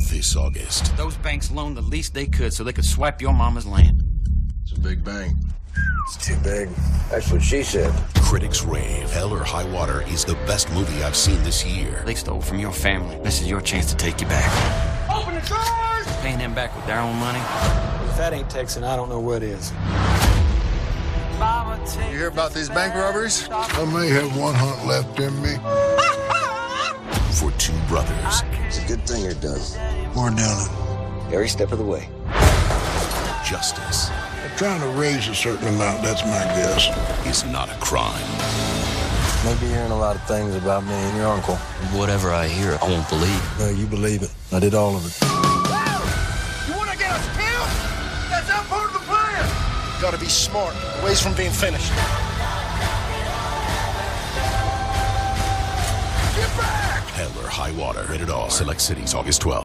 this August. Those banks loaned the least they could so they could swipe your mama's land. It's a big bank. It's too big. That's what she said. Critics rave Hell or High Water is the best movie I've seen this year. They stole from your family. This is your chance to take you back. Open the doors! Paying them back with their own money. If that ain't Texan, I don't know what is. You hear about these bank robberies? I may have one hunt left in me. For two brothers. It's a good thing you're done. More down it. Every step of the way. Justice I'm trying to raise a certain amount, that's my guess. is not a crime. Maybe hearing a lot of things about me and your uncle. Whatever I hear, I won't believe. No, you believe it. I did all of it. You want to get us killed? That's not part of the plan! Gotta be smart. Ways from being finished. Get back! Hell or High Water. Rated R. Select cities, August 12th.